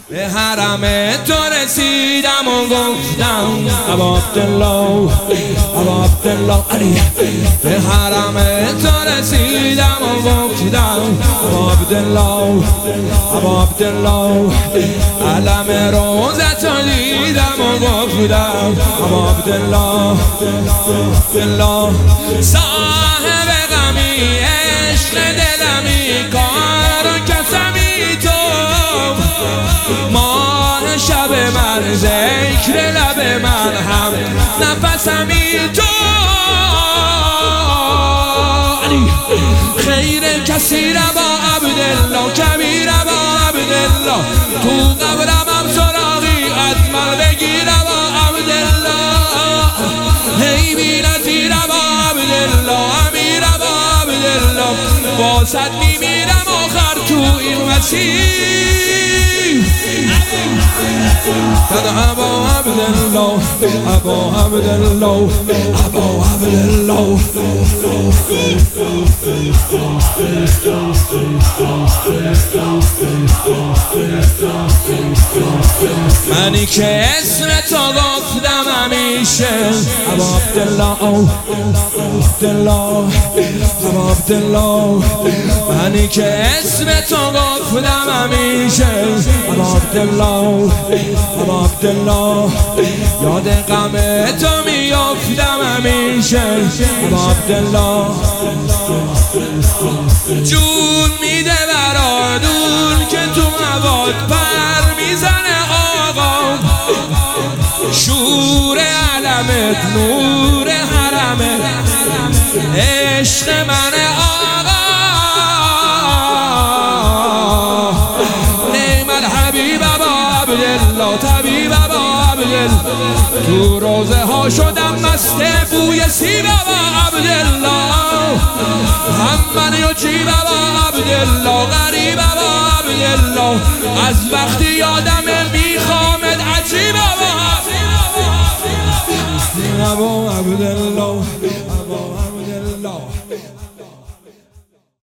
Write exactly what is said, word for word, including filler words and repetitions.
به حرم تو رسیدم و گفتم ابا عبدالله ابا عبدالله علی. به حرم تو رسیدم و گفتم ابا عبدالله ابا عبدالله. علم روزت رو دیدم و گفتم ابا عبدالله عبدالله. صاحب غمی عشق دلمی کار و کسمی تو، ماه شب من ذکر لب من هم نفسمی تو. خیر کسی را با عبدالله کبیر با عبدالله. تو قبرم هم سراغی از من بگیر با عبدالله. هی بینتی را با عبدالله امیر با عبدالله. واسد میمیرم آخر تو این مسیر. ابا عبدالله ابا عبدالله ابا عبدالله. منی که اسم تو گفتم همیشه ابا عبدالله عبدالله ابا عبدالله. منی که اسم تو گفتم همیشه ابا عبدالله ابا عبدالله. یاد غم تو میافتم همیشه ابا عبدالله. جون میده برادون که تو مواد پر میزنه آقا. شور علمت نور حرمت عشق من آقا. نعم الحبیب ابا عبدالله طبیب ابا عبدالله. تو روزه ها شدم مست بوی سیب ابا عبدالله. هم من و جیب ابا عبدالله غریب ابا عبدالله. از وقتی یادم می